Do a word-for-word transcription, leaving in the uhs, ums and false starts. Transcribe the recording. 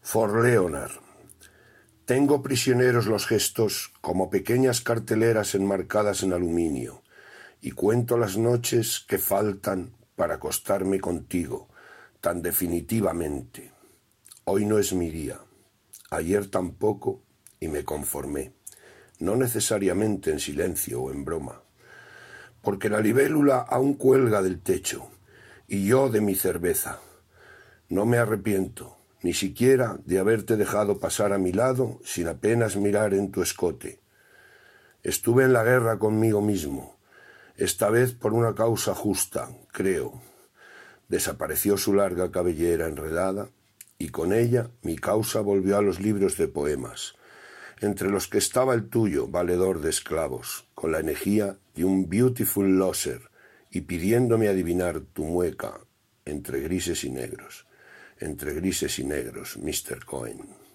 For Leonard. Tengo prisioneros los gestos como pequeñas carteleras enmarcadas en aluminio, y cuento las noches que faltan para acostarme contigo, tan definitivamente. Hoy no es mi día, ayer tampoco, y me conformé, no necesariamente en silencio o en broma, porque la libélula aún cuelga del techo, y yo de mi cerveza. No me arrepiento, ni siquiera de haberte dejado pasar a mi lado sin apenas mirar en tu escote. Estuve en la guerra conmigo mismo, esta vez por una causa justa, creo. Desapareció su larga cabellera enredada, y con ella mi causa volvió a los libros de poemas, entre los que estaba el tuyo, valedor de esclavos, con la energía de un beautiful loser, y pidiéndome adivinar tu mueca entre grises y negros, entre grises y negros, mister Cohen.